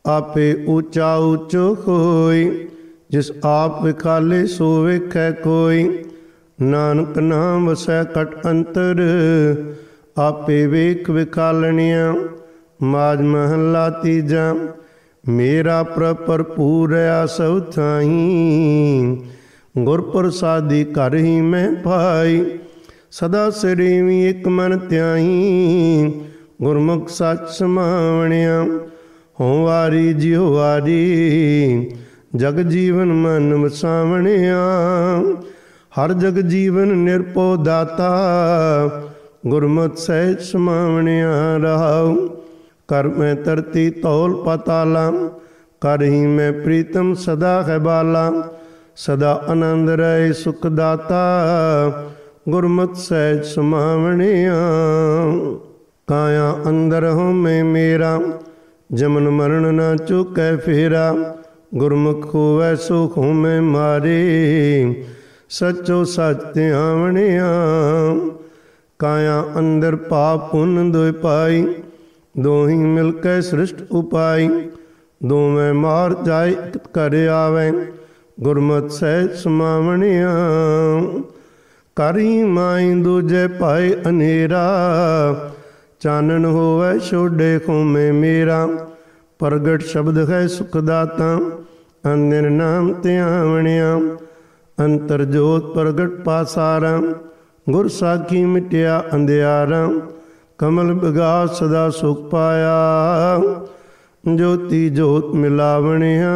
आपे ऊंचा ऊंचो होई, जिस आप विखाले सो वेखै कोई। नानक नाम वसै कट अंतर, आपे वेख विखालनिया। माज महला तीजा, मेरा प्रभ भरपूर रहा सब थाई। गुर प्रसादी घर ही मैं पाई, सदा सरेवी एक मन त्याई। गुरमुख सच समावणिया, हों वारी जियो वारी। जग जीवन मन वसावणिया, हर जग जीवन निरपो दाता। गुरमत सहज समावणिया रहाऊ। कर मैं धरती तौल पाताला, कर ही मैं प्रीतम सदा है बाला। सदा आनंद रहे सुख दाता, गुरमत सहज समावणिया। काया अंदर हो मैं मेरा, जमन मरण न चुकै फेरा। गुरमुख होवै सुख हो मैं मारे, सचो सच ध्यावणिया। काया अंदर पाप पुन दोय पाई, दोही मिलकै सृष्ट उपाई। दोवें मार जाय कर आवे, गुरमत सहज समावणिया। करी माई दूजे पाए अनेरा, चानन होवै छोड़े खोमे मेरा। प्रगट शब्द है सुखदाता, अंदिन नाम त्यावणिया। अंतर जोत प्रगट पासारा, गुर साखी मिटिया अंधियारा। कमल बिगास सदा सुख पाया, ज्योति जोत मिलावणिया।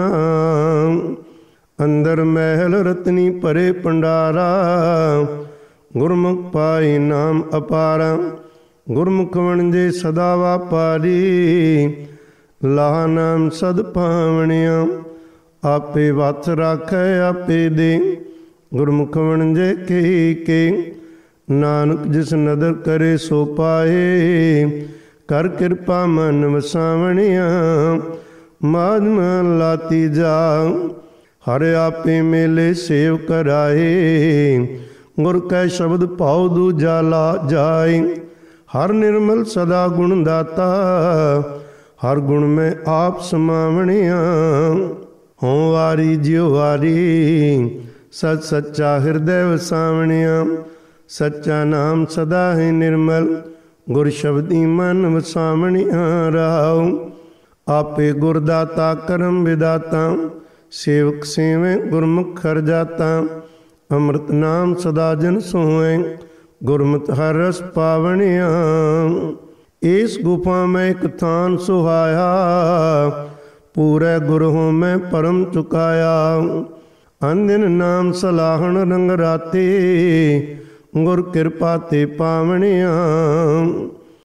अंदर महल रतनी परे भंडारा, गुरमुख पाई नाम अपारा। गुरमुख वणजे सदा वापारी, लाह नाम सद पावणिया। आपे वथ राखै आपे दे, गुरमुख वणजे के। नानक जिस नदर करे सो पाए, कर कृपा मन वसावणिया। माज महला तीजा, हर आपे मेले सेव कराए। गुर कै शब्द पाओ दूजा ला जाए। हर निर्मल सदा गुण दाता, हर गुण में आप समावणिया। हों वारी जियो वारी, सच सच्चा हृदय वसावणिया। सच्चा नाम सदा है निर्मल, गुर शब्दी मन वसावणिया रहाओ। आपे गुरदाता करम विदाता, सेवक सेवें गुरमुख हर जाता। अमृत नाम सदा जन सोएं, गुरमत हर रस पावणिया। इस गुफा में एक थान सुहाया, पूरे गुरु में परम चुकाया। अंदिन नाम सलाहन रंग राते, गुर कृपा ते पावणिया।